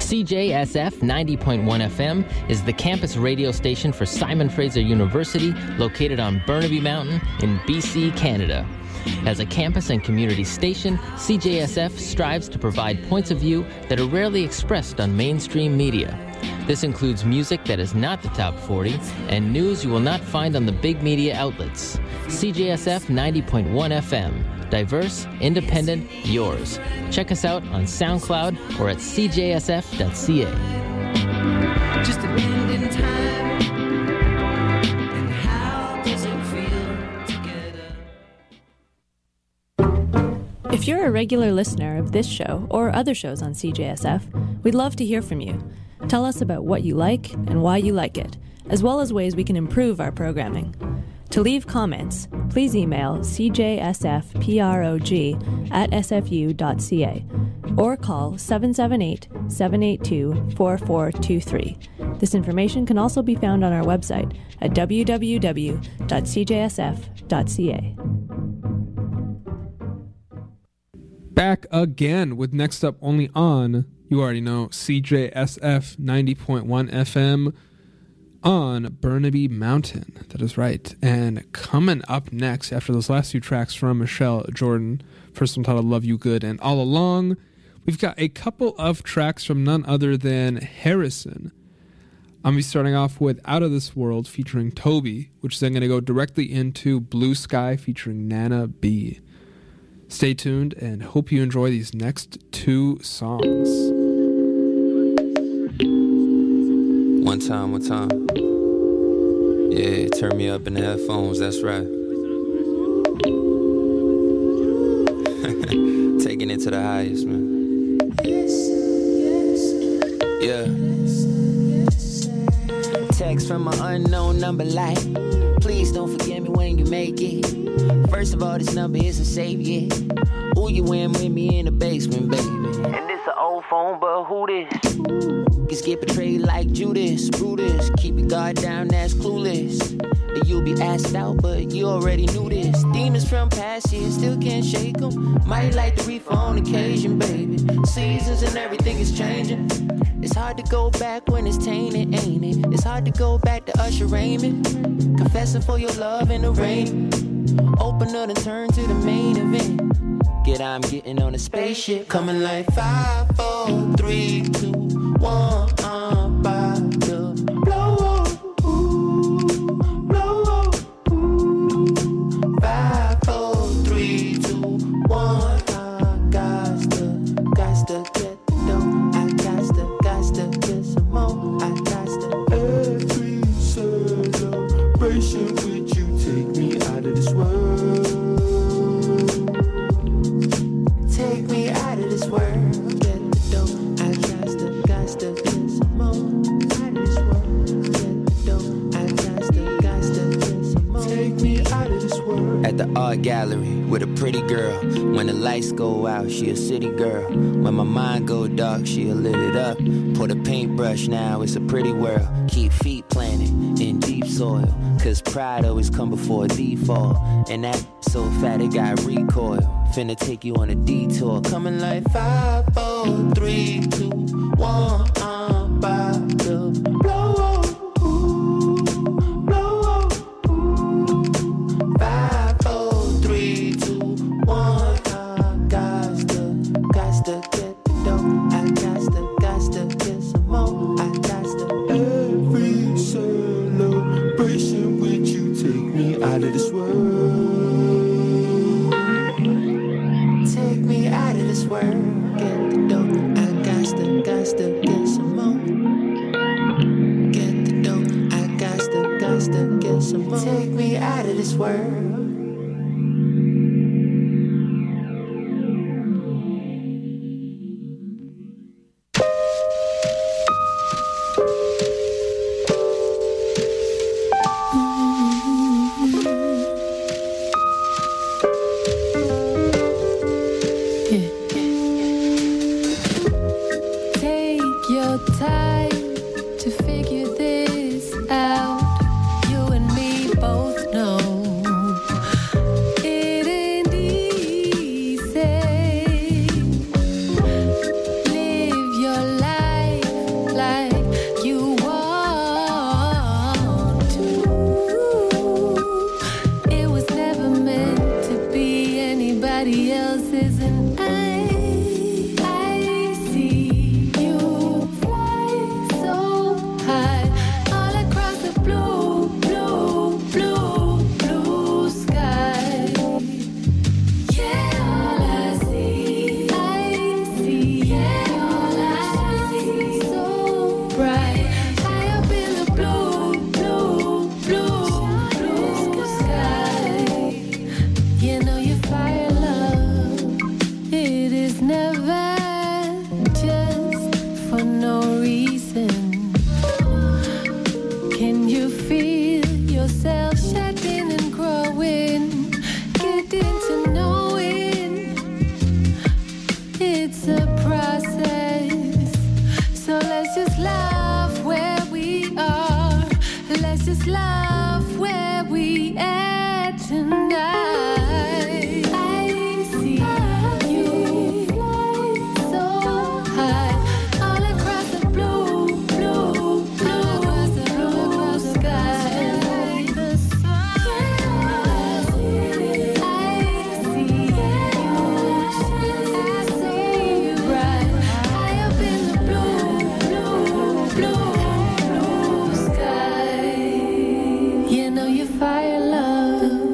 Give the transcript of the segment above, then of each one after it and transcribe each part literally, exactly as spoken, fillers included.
C J S F ninety point one F M is the campus radio station for Simon Fraser University, located on Burnaby Mountain in B C, Canada. As a campus and community station, C J S F strives to provide points of view that are rarely expressed on mainstream media. This includes music that is not the top forty and news you will not find on the big media outlets. C J S F ninety point one F M. Diverse, independent, yours. Check us out on SoundCloud or at c j s f dot c a. Just a bend in time. And how does it feel together? If you're a regular listener of this show or other shows on C J S F, we'd love to hear from you. Tell us about what you like and why you like it, as well as ways we can improve our programming. To leave comments, please email c j s f prog at s f u dot c a or call seven seven eight, seven eight two, four four two three. This information can also be found on our website at w w w dot c j s f dot c a. Back again with Next Up only on, you already know, C J S F ninety point one F M. On Burnaby Mountain. That is right. And coming up next, after those last two tracks from Michelle Jordan, first one titled Love You Good and All Along, we've got a couple of tracks from none other than Harrison. I'm going to be starting off with Out of This World featuring Toby, which is then going to go directly into Blue Sky featuring Nana B. Stay tuned and hope you enjoy these next two songs. One time, one time. Yeah, turn me up in the headphones, that's right. Taking it to the highest, man. Yeah. Text from an unknown number like, please don't forget me when you make it. First of all, this number isn't saved yet. Ooh, you in with me in the basement, baby. And this an old phone, but who this? Niggas get betrayed like Judas, Brutus. Keep your guard down, that's clueless. And you'll be asked out, but you already knew this. Demons from past years still can't shake them. Might like the reefer on occasion, baby. Seasons and everything is changing. It's hard to go back when it's tainted, ain't it? It's hard to go back to Usher Raymond. Confessing for your love in the rain. Open up and turn to the main event. Get I'm getting on a spaceship. Coming like five, four, three, two, one. I'm about to blow up, ooh, blow up, ooh. Five, four, three, two, one. I got to, got to get the dough. I got to, got to get some more. I got to. Every celebration with you take me out of this world. Take me out of this world. Get the dough. I got to, got to get some more. Out of this world. Get the dough. I got to, got to get some more. Take me out of this world. At the art gallery with a pretty girl. When the lights go out, she a city girl. When my mind go dark, she'll lit it up. Put a paintbrush, now it's a pretty world. Keep feet planted in deep soil. Cause pride always come before a default. And that so fat it got recoil. Finna take you on a detour. Coming like five, four, three, two, one. I'm about to blow up, ooh, blow up, ooh. Five, four, three, two, one. I got to, got to get the dough. I got to, got to get some more. I got to. Every celebration with you take me out of this world. Take me out of this world. Get the dough. I got to, got to get some more. Get the dough. I got to, got to get some more. Take me out of this world. Figure this out. You and me both know nobody else's, and I, I see you fly so high all across the blue, blue, blue, blue sky. Yeah, all I see, I see, yeah, all I see, so bright, high up in the blue, blue, blue, blue sky. You know you fire love, it is never just for no reason. Can you feel yourself shedding and growing, getting to knowing? It's a process, so let's just love where we are. Let's just love where we at tonight. I see you fly so high all across the blue, blue, blue, blue sky. The sun, I see, I see you bright, high up in the blue, blue, blue, blue sky. You know you fire love.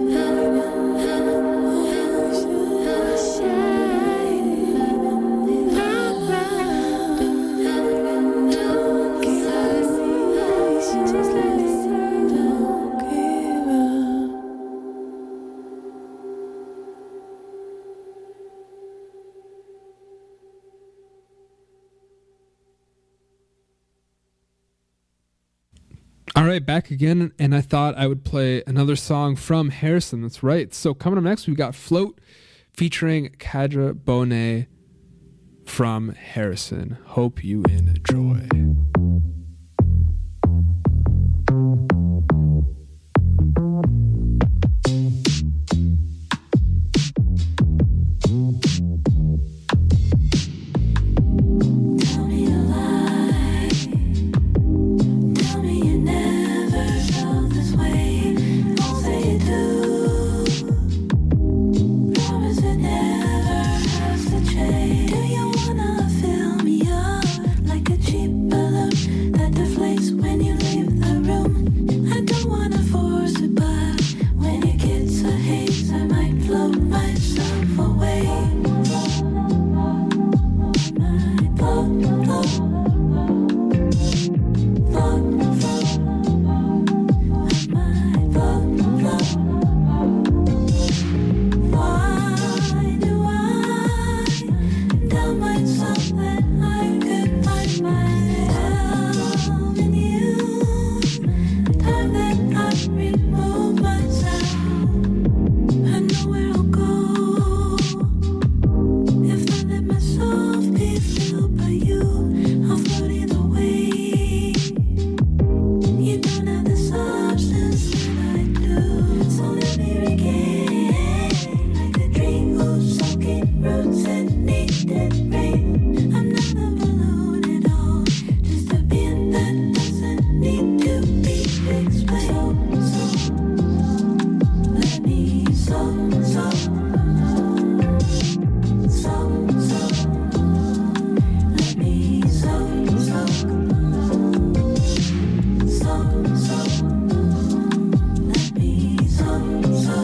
All right, back again, and I thought I would play another song from Harrison. That's right. So coming up next, we've got Float featuring Kadra Bonet from Harrison. Hope you enjoy. Tell me a lie. Tell me you never felt this way. Don't say you do. Promise it never has to change. Do you wanna fill me up like a cheap balloon that deflates when you leave the room? I don't wanna force it, but when it gets a haze, I might float myself away. Might float, float, float, float. I might float, float. Why do I tell myself that I could find myself in you? Time that I remove myself, I know where I'll go. If I let myself be filled by you, I'm floating away. You don't have the substance that I do, so let me regain like the dream who's soaking roots and needed rain. I'm not a balloon at all, just a being that doesn't need to be explained. So, let me so, so, so, so, let me so, so, so, so, let me so, so,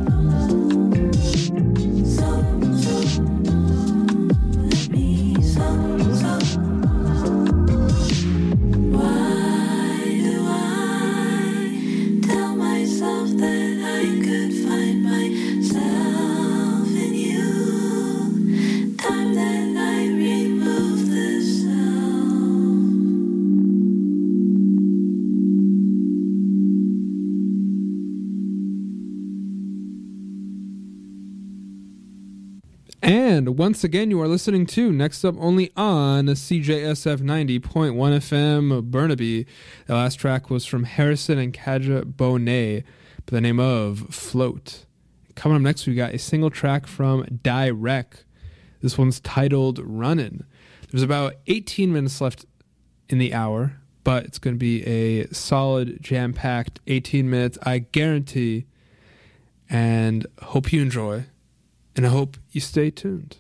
so, so, let me so, so. Why do I tell myself that I could find myself in you? Time that I remove the self. And once again, you are listening to Next Up Only on C J S F ninety point one F M Burnaby. The last track was from Harrison and Kadra Bonet by the name of Float. Coming up next, we got a single track from Direct. This one's titled Runnin'. There's about eighteen minutes left in the hour, but it's going to be a solid, jam-packed eighteen minutes, I guarantee, and hope you enjoy. And I hope you stay tuned.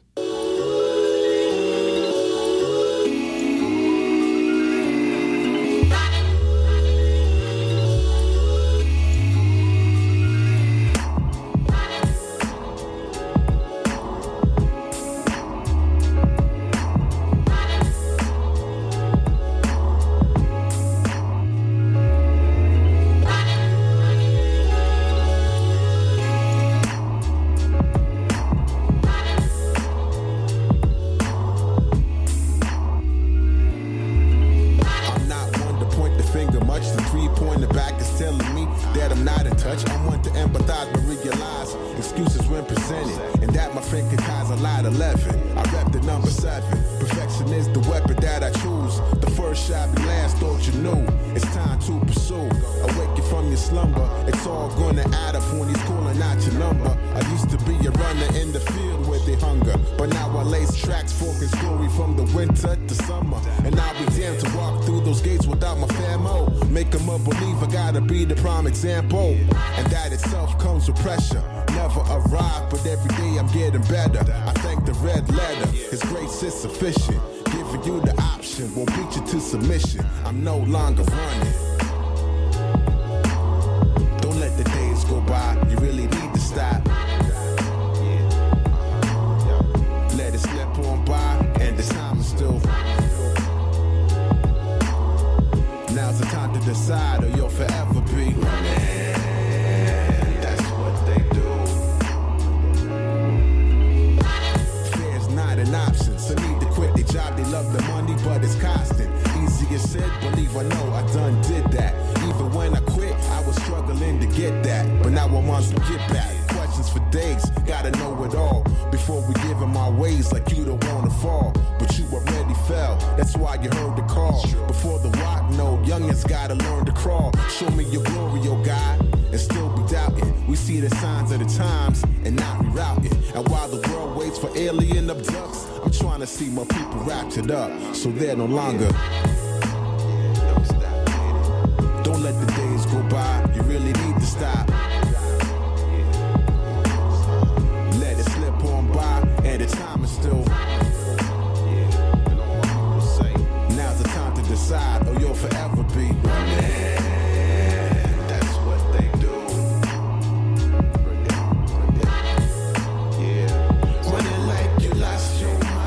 So they're no longer. Don't let the days go by. You really need to stop. Let it slip on by, and the time is still. Now's the time to decide, or you'll forever be. That's what they do. Yeah. Running like you lost your mind.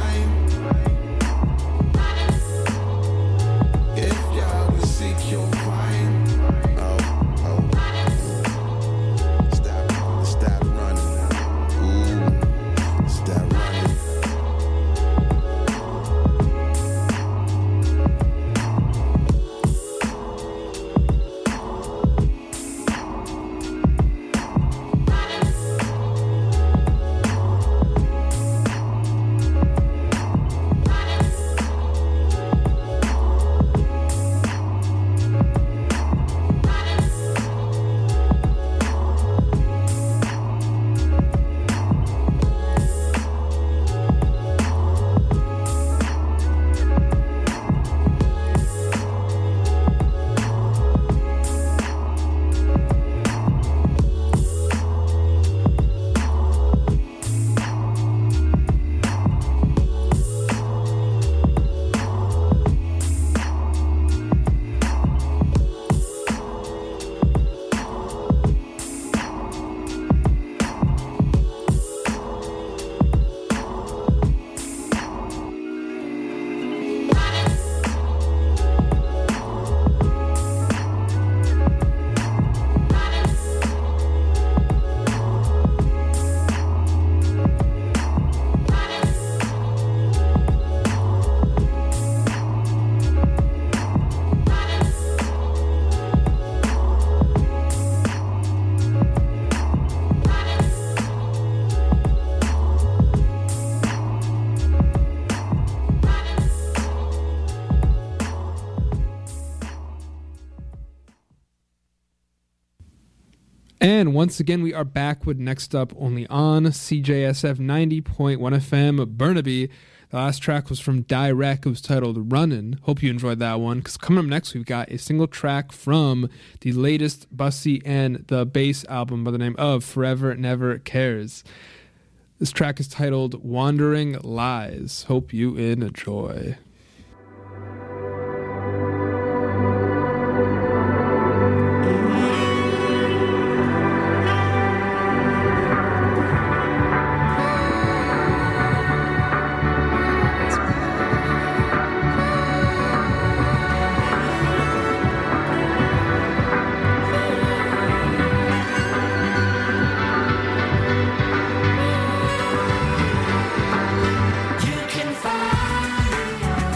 And once again, we are back with Next Up only on C J S F ninety point one F M Burnaby. The last track was from Direct. It was titled Runnin'. Hope you enjoyed that one, because coming up next, we've got a single track from the latest Bussy and the Bass album by the name of Forever Never Cares. This track is titled Wandering Lies. Hope you enjoy. You can find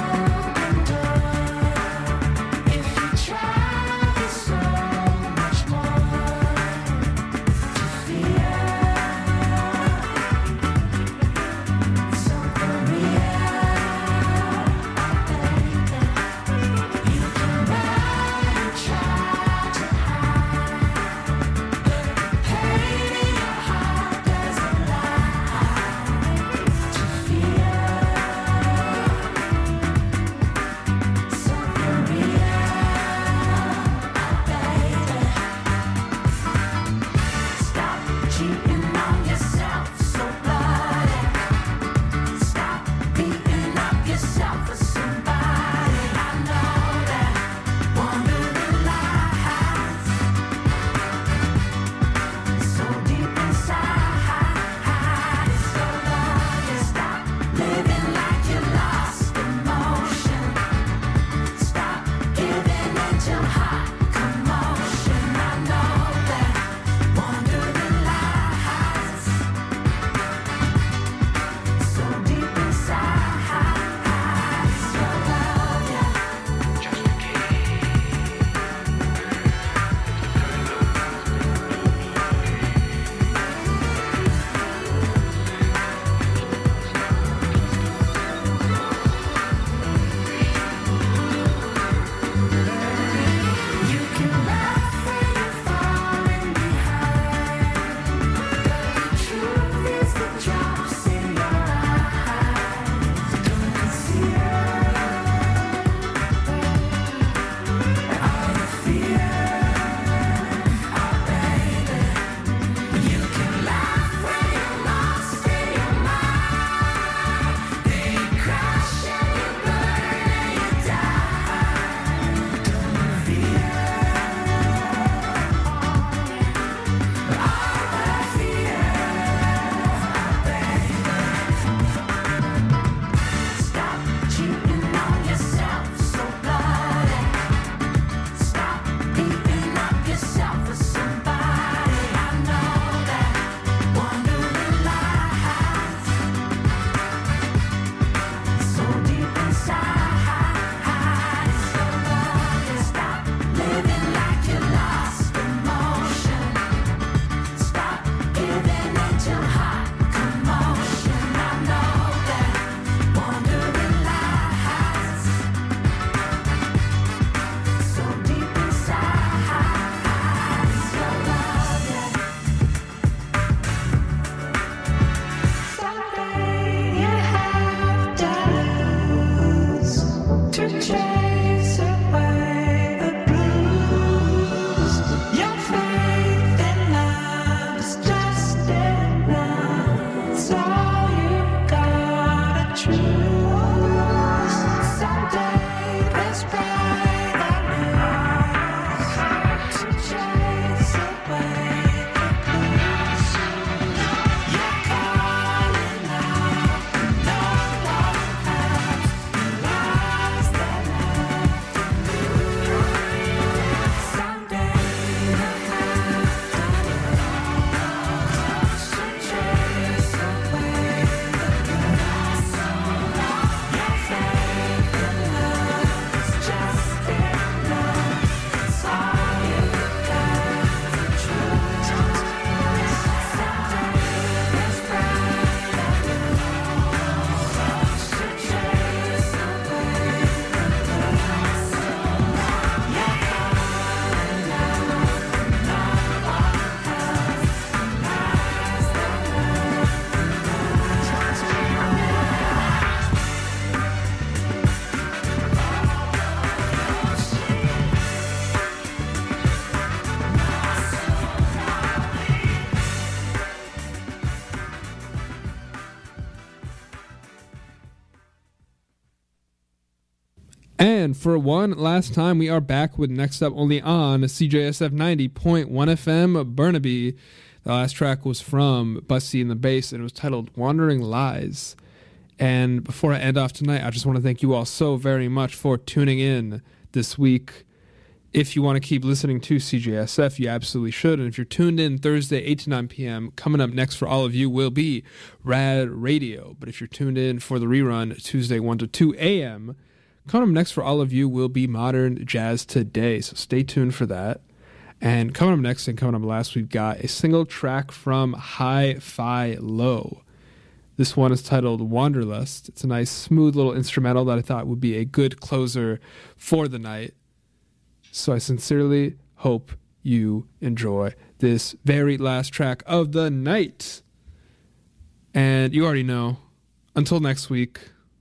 And for one last time, we are back with Next Up only on C J S F ninety point one F M Burnaby. The last track was from Bussy and the Bass, and it was titled Wandering Lies. And before I end off tonight, I just want to thank you all so very much for tuning in this week. If you want to keep listening to C J S F, you absolutely should. And if you're tuned in Thursday, eight to nine p.m., coming up next for all of you will be Rad Radio. But if you're tuned in for the rerun, Tuesday, one to two a.m., coming up next for all of you will be Modern Jazz Today. So stay tuned for that. And coming up next and coming up last, we've got a single track from Hi-Fi Low. This one is titled Wanderlust. It's a nice, smooth little instrumental that I thought would be a good closer for the night. So I sincerely hope you enjoy this very last track of the night. And you already know, until next week,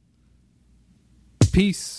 peace.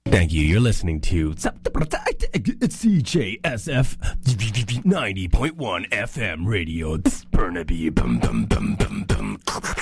Thank you. You're listening to C J S F ninety point one F M radio. Burnaby. Bum, bum, bum, bum, bum.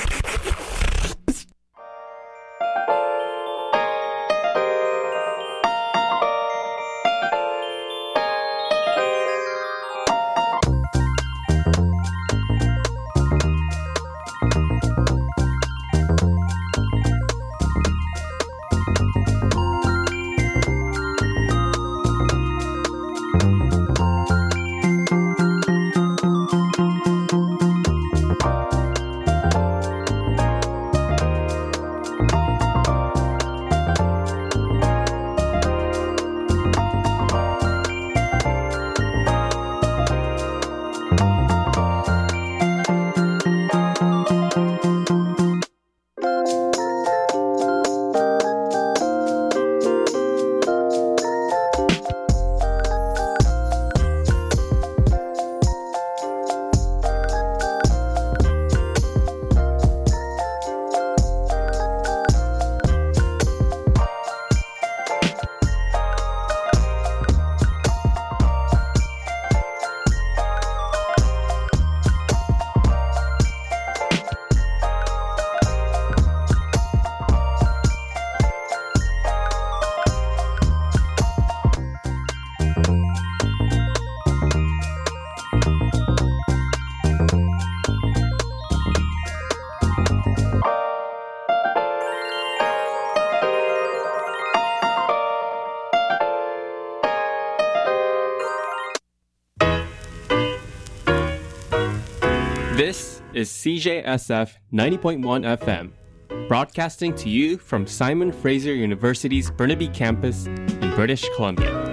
This is C J S F ninety point one F M, broadcasting to you from Simon Fraser University's Burnaby campus in British Columbia.